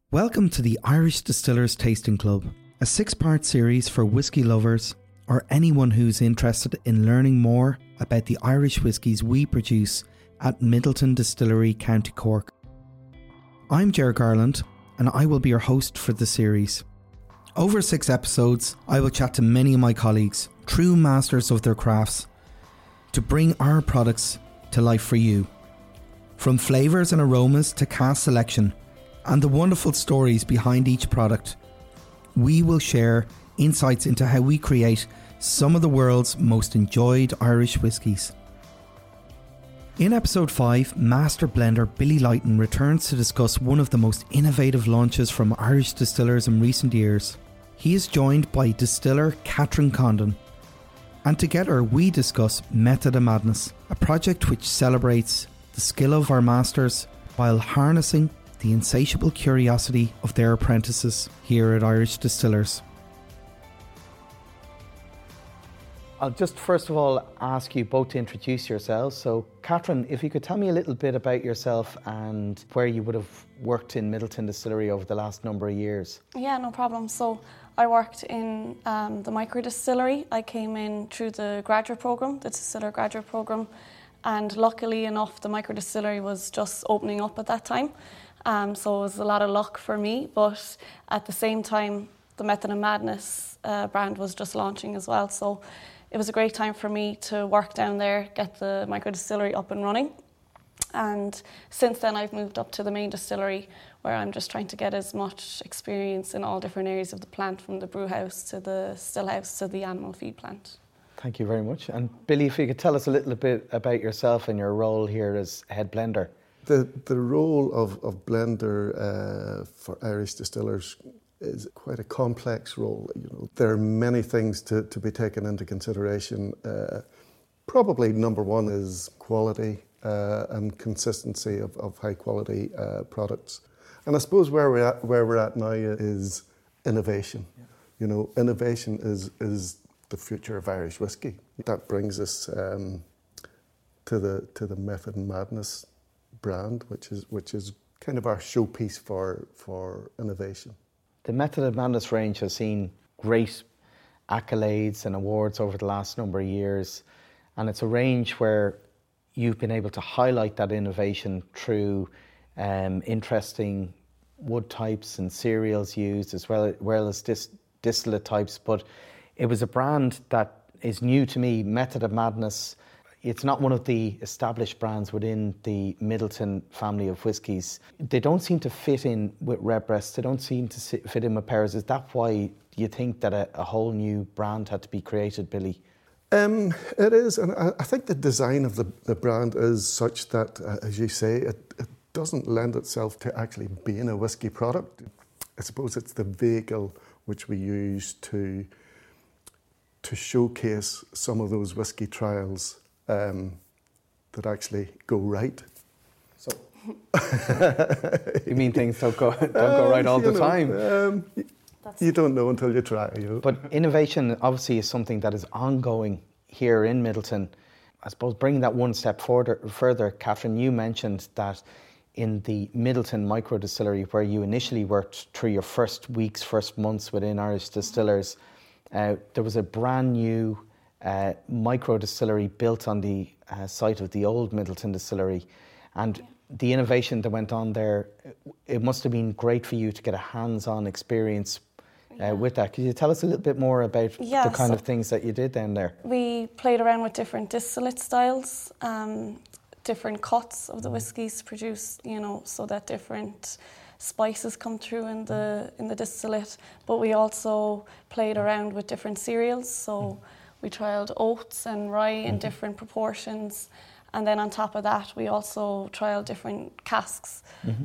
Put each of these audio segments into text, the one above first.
Welcome to the Irish Distillers Tasting Club, a 6-part series for whisky lovers or anyone who's interested in learning more about the Irish whiskies we produce at Midleton Distillery, County Cork. I'm Ger Garland and I will be your host for the series. Over 6 episodes, I will chat to many of my colleagues, true masters of their crafts, to bring our products to life for you. From flavours and aromas to cask selection, and the wonderful stories behind each product, we will share insights into how we create some of the world's most enjoyed Irish whiskies. In episode 5, Master Blender Billy Lighton returns to discuss one of the most innovative launches from Irish distillers in recent years. He is joined by distiller Catherine Condon, and together we discuss Method of Madness, a project which celebrates the skill of our masters while harnessing the insatiable curiosity of their apprentices here at Irish Distillers. I'll just first of all ask you both to introduce yourselves. So Catherine, if you could tell me a little bit about yourself and where you would have worked in Midleton Distillery over the last number of years. Yeah, no problem. So I worked in the micro distillery. I came in through the graduate programme, the distiller graduate programme, and luckily enough the micro distillery was just opening up at that time. So it was a lot of luck for me, but at the same time, the Method of Madness brand was just launching as well. So it was a great time for me to work down there, get the micro distillery up and running. And since then, I've moved up to the main distillery, where I'm just trying to get as much experience in all different areas of the plant, from the brew house to the still house to the animal feed plant. Thank you very much. And Billy, if you could tell us a little bit about yourself and your role here as head blender. The role of blender for Irish distillers is quite a complex role. You know, there are many things to be taken into consideration. Probably number one is quality and consistency of high quality products. And I suppose where we're at now is innovation. Yeah. You know, innovation is the future of Irish whiskey. That brings us to the Method of Madness brand, which is kind of our showpiece for innovation. The Method of Madness range has seen great accolades and awards over the last number of years, and it's a range where you've been able to highlight that innovation through interesting wood types and cereals used, as well as distillate types. But it was a brand that is new to me, Method of Madness. It's not one of the established brands within the Midleton family of whiskies. They don't seem to fit in with Redbreast. They don't seem to fit in with Pears. Is that why you think that a whole new brand had to be created, Billy? It is, and I think the design of the brand is such that, as you say, it doesn't lend itself to actually being a whiskey product. I suppose it's the vehicle which we use to showcase some of those whiskey trials that actually go right. So, you mean things don't go right all the time? You don't know until you try. You know? But innovation obviously is something that is ongoing here in Midleton. I suppose bringing that one step further, Catherine, you mentioned that in the Midleton micro distillery, where you initially worked through your first months within Irish Distillers, there was a brand new micro distillery built on the site of the old Midleton distillery, and the innovation that went on there, it must have been great for you to get a hands-on experience with that. Could you tell us a little bit more about the kind of things that you did down there? We played around with different distillate styles, different cuts of the whiskies produced, so that different spices come through in the distillate. But we also played around with different cereals, so we trialled oats and rye in different proportions, and then on top of that we also trialled different casks.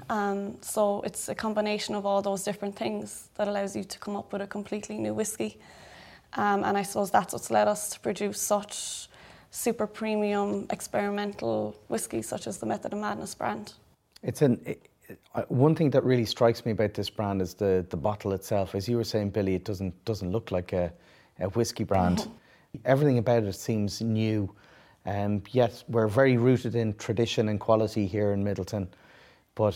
So it's a combination of all those different things that allows you to come up with a completely new whiskey, and I suppose that's what's led us to produce such super premium experimental whiskey such as the Method of Madness brand. It's one thing that really strikes me about this brand is the bottle itself. As you were saying, Billy, it doesn't look like a whiskey brand. Everything about it seems new, yet we're very rooted in tradition and quality here in Midleton. But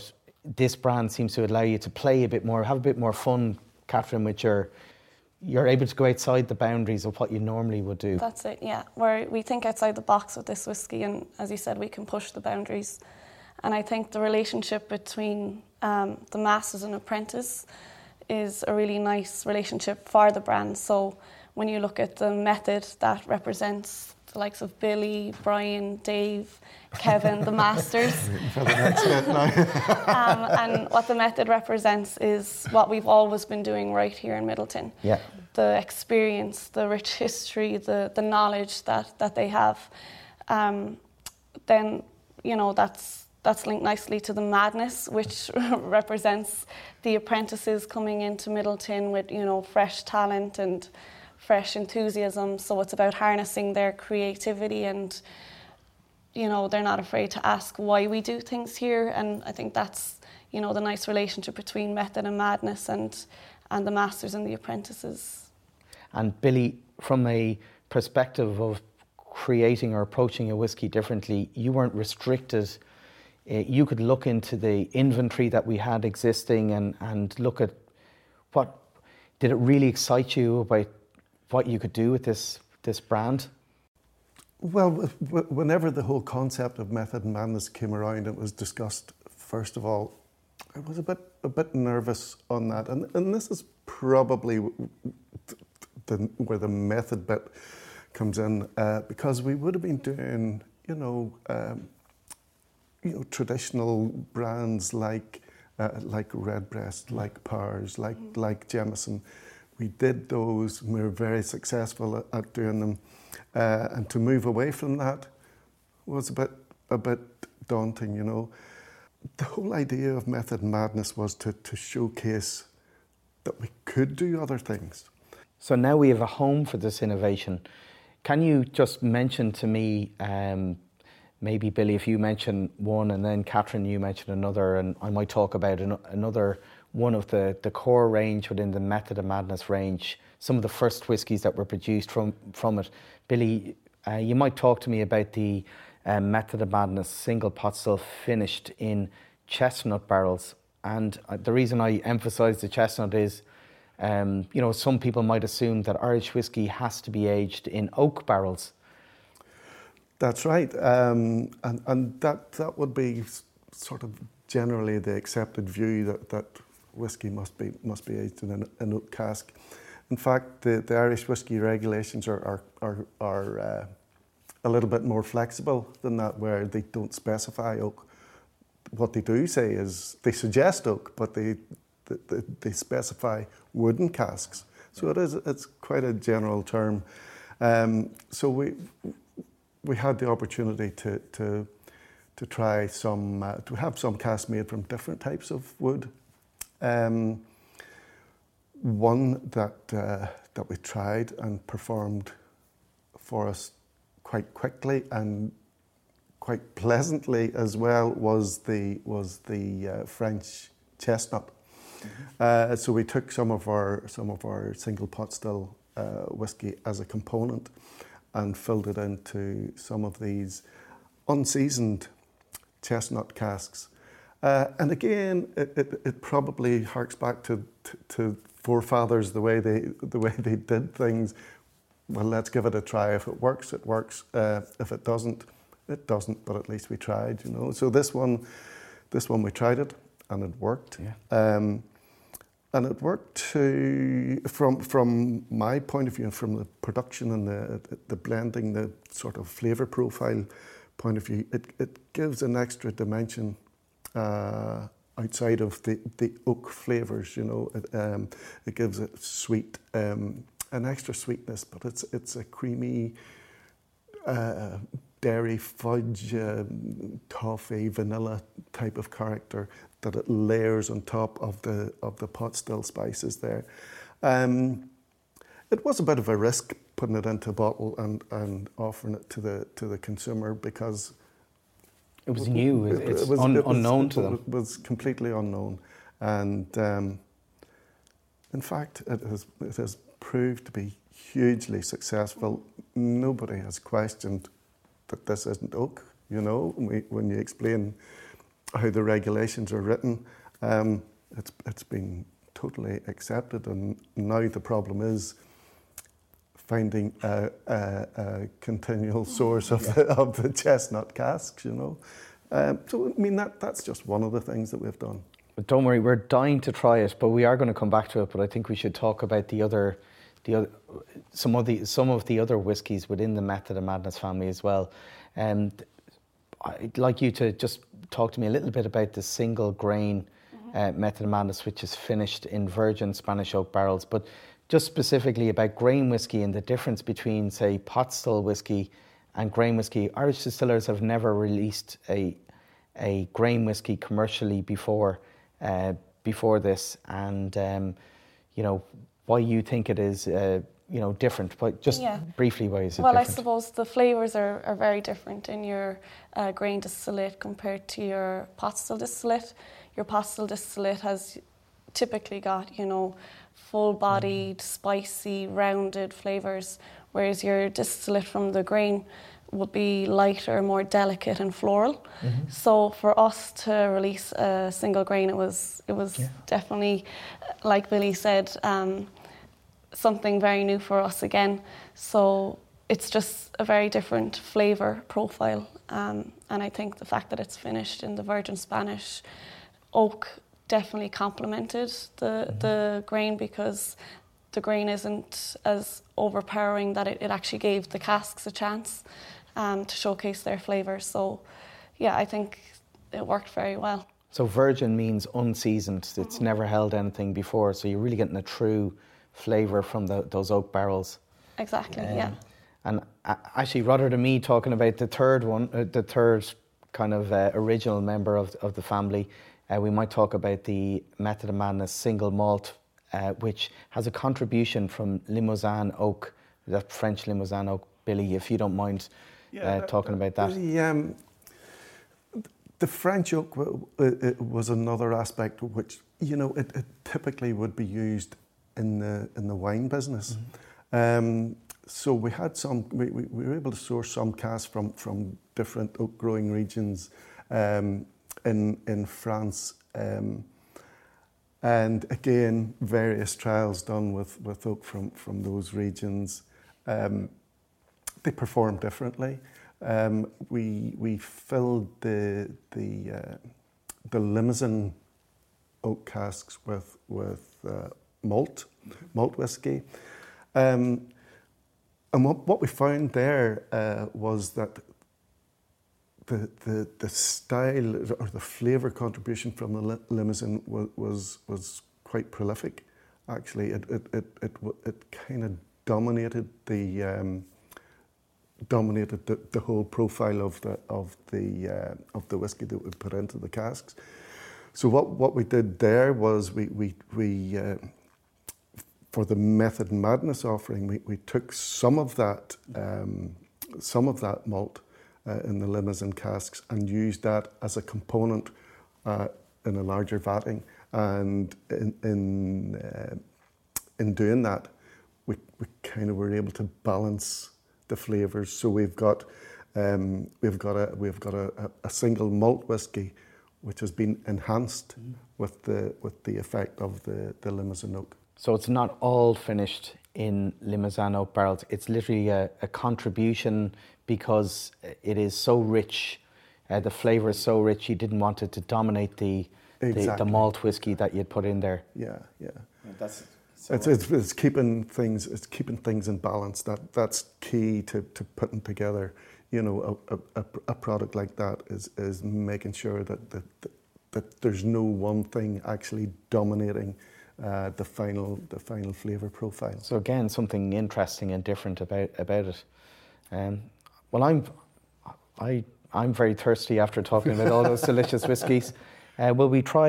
this brand seems to allow you to play a bit more, have a bit more fun, Catherine, with you're able to go outside the boundaries of what you normally would do. That's it, yeah. We think outside the box with this whiskey, and as you said, we can push the boundaries. And I think the relationship between the masters and apprentice is a really nice relationship for the brand. So when you look at the method that represents the likes of Billy, Brian, Dave, Kevin, the masters. For the next bit now. And what the method represents is what we've always been doing right here in Midleton. Yeah. The experience, the rich history, the knowledge that they have. Then, you know, that's linked nicely to the madness, which represents the apprentices coming into Midleton with, you know, fresh talent and fresh enthusiasm. So it's about harnessing their creativity, and, you know, they're not afraid to ask why we do things here. And I think that's, you know, the nice relationship between method and madness, and the masters and the apprentices. And Billy, from a perspective of creating or approaching a whiskey differently, you weren't restricted. You could look into the inventory that we had existing and look at what, did it really excite you about what you could do with this brand? Well, whenever the whole concept of Method and Madness came around, it was discussed. First of all, I was a bit nervous on that, and this is probably where the method bit comes in, because we would have been doing, traditional brands like Redbreast, like Powers, like Jameson. We did those, and we were very successful at doing them. And to move away from that was a bit daunting, you know. The whole idea of Method and Madness was to showcase that we could do other things. So now we have a home for this innovation. Can you just mention to me, maybe Billy, if you mention one, and then Catherine, you mention another, and I might talk about another one of the core range within the Method and Madness range, some of the first whiskies that were produced from it. Billy, you might talk to me about the Method and Madness single pot still finished in chestnut barrels. And the reason I emphasise the chestnut is, some people might assume that Irish whiskey has to be aged in oak barrels. That's right, and that would be sort of generally the accepted view that whiskey must be aged in an oak cask. In fact, the Irish whiskey regulations are a little bit more flexible than that, where they don't specify oak. What they do say is they suggest oak, but they specify wooden casks. So it's quite a general term. So we had the opportunity to try to have some casks made from different types of wood. One that we tried and performed for us quite quickly and quite pleasantly as well was the French chestnut. Mm-hmm. So we took some of our single pot still whiskey as a component and filled it into some of these unseasoned chestnut casks. And again, it probably harks back to forefathers, the way they did things. Well, let's give it a try. If it works, it works. If it doesn't, it doesn't. But at least we tried, you know. So this one we tried it, and it worked. Yeah. And it worked from my point of view, from the production and the blending, the sort of flavour profile point of view. It gives an extra dimension outside of the oak flavours, you know. It gives it sweet, an extra sweetness, but it's a creamy dairy, fudge, toffee, vanilla type of character that it layers on top of the pot still spices there. It was a bit of a risk putting it into a bottle and offering it to the consumer, because it was new. It was unknown to them. It was completely unknown, and in fact, it has proved to be hugely successful. Nobody has questioned that this isn't oak. You know, when you explain how the regulations are written, It's been totally accepted, and now the problem is finding a continual source of the chestnut casks, you know. So I mean that's just one of the things that we've done. But don't worry, we're dying to try it, but we are going to come back to it. But I think we should talk about some of the other whiskies within the Method of Madness family as well. I'd like you to just talk to me a little bit about the single grain Method of Madness, which is finished in virgin Spanish oak barrels, but just specifically about grain whiskey and the difference between, say, pot still whiskey and grain whiskey. Irish distillers have never released a grain whiskey commercially before this, and you know, why you think it is different, but just briefly, why is it different? Well, I suppose the flavours are very different in your grain distillate compared to your pot still distillate. Your pot still distillate has typically got, you know, full-bodied, spicy, rounded flavours, whereas your distillate from the grain would be lighter, more delicate and floral. So for us to release a single grain, it was definitely, like Billy said, something very new for us again. So it's just a very different flavour profile, and I think the fact that it's finished in the virgin Spanish oak definitely complemented the grain, because the grain isn't as overpowering, that it actually gave the casks a chance to showcase their flavour. So yeah, I think it worked very well. So virgin means unseasoned, it's never held anything before, so you're really getting a true flavour from those oak barrels. Exactly, yeah. And actually, rather than me talking about the third one, the third kind of original member of the family, we might talk about the Method of Madness single malt, which has a contribution from Limousin oak, that French Limousin oak. Billy, if you don't mind talking about that. The French oak was another aspect which, you know, it typically would be used in the wine business. So we had we were able to source some casks from different oak growing regions in France, and again various trials done with oak from those regions. They perform differently. We filled the Limousin oak casks with malt whiskey, and what we found there was that the style or the flavour contribution from the Limousin was quite prolific. Actually, it kind of dominated the whole profile of the whiskey that we put into the casks. So what we did there was we for the Method Madness offering, we took some of that malt in the Limousin casks and used that as a component in a larger vatting, and in doing that, we kind of were able to balance the flavours. So we've got a single malt whiskey which has been enhanced with the effect of the Limousin oak. So it's not all finished in Limousin oak barrels. It's literally a contribution because it is so rich. The flavour is so rich. You didn't want it to dominate the malt whiskey that you'd put in there. Yeah. It's keeping things in balance. That's key to putting together. You know, a product like that is making sure that there's no one thing actually dominating the final flavour profile. So again, something interesting and different about it. Well, I'm very thirsty after talking about all those delicious whiskies. Will we try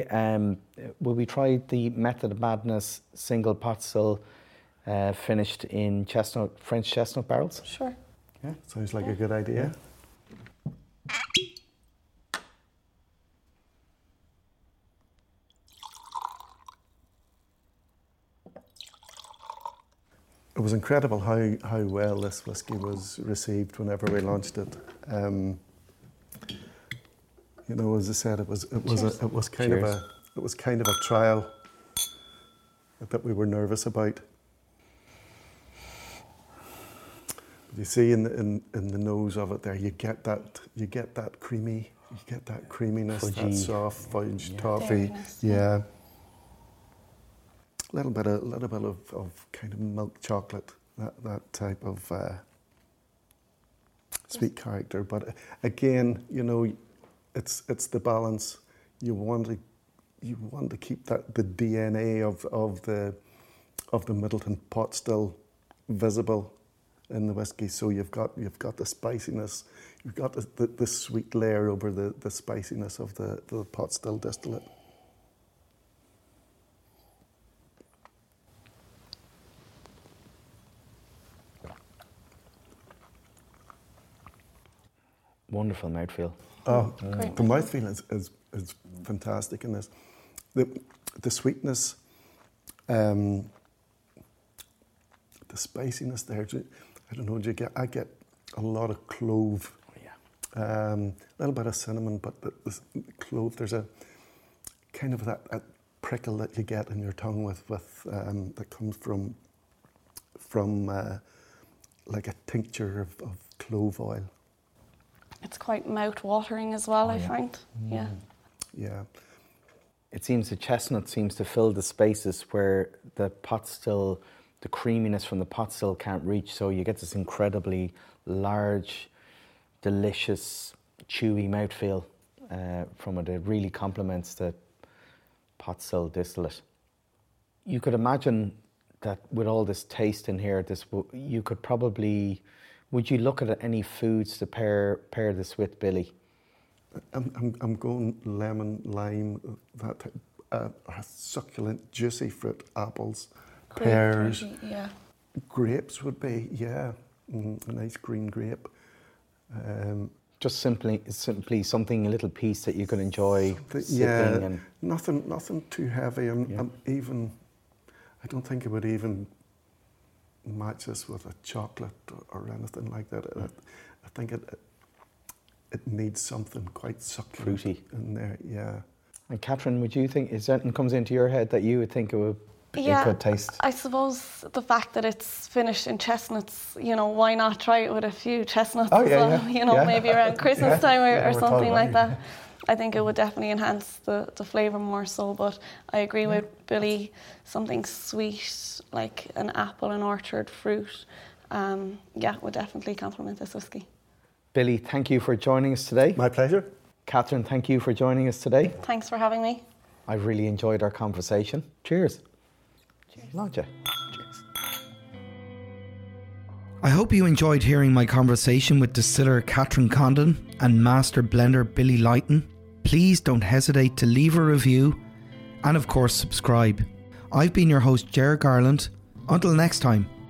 the Method of Madness single pot still finished in French chestnut barrels? Sure. Yeah, sounds like a good idea. It was incredible how well this whiskey was received whenever we launched it. You know, as I said, it was kind of it was kind of a trial that we were nervous about. You see in the nose of it there, you get that creaminess, Fudgy. that soft fudge, Yeah. toffee, Dairiness, yeah. A little bit of kind of milk chocolate, that type of sweet character. But again, you know, it's the balance. You want to keep that the DNA of the Midleton pot still visible in the whiskey. So you've got the spiciness, you've got the sweet layer over the spiciness of the pot still distillate. Wonderful mouthfeel. Oh, Great. the mouthfeel is fantastic in this. The sweetness, the spiciness there. I don't know. I get a lot of clove. Oh, yeah. A little bit of cinnamon, but the clove. There's a kind of that prickle that you get in your tongue with that comes from like a tincture of clove oil. It's quite mouth-watering as well, I yeah. find. Yeah. Yeah. It seems the chestnut seems to fill the spaces where the pot still, the creaminess from the pot still can't reach. So you get this incredibly large, delicious, chewy mouthfeel from it. It really complements the pot still distillate. You could imagine that with all this taste in here, you could probably. Would you look at any foods to pair this with, Billy? I'm going lemon, lime, that type, succulent, juicy fruit, apples, pears, Yeah. grapes would be, yeah, a nice green grape. Just simply something, a little piece that you can enjoy sipping. Yeah, and nothing too heavy. I don't think it would even match this with a chocolate or anything like that. I think it needs something quite succulent Fruity. in there. Yeah. And Catherine, would you think, is anything comes into your head that you would think it could taste? I suppose the fact that it's finished in chestnuts, you know, why not try it with a few chestnuts Oh, as yeah, well? yeah. You know, Yeah. maybe around Christmas time Yeah, or we're something talking like about that. I think it would definitely enhance the flavour more so, but I agree with Billy, something sweet like an apple and orchard fruit, would definitely complement this whiskey. Billy, thank you for joining us today. My pleasure. Catherine, thank you for joining us today. Thanks for having me. I've really enjoyed our conversation. Cheers. Cheers. Nadja. Cheers. I hope you enjoyed hearing my conversation with distiller Catherine Condon and master blender Billy Lighton. Please don't hesitate to leave a review and of course subscribe. I've been your host, Ger Garland. Until next time.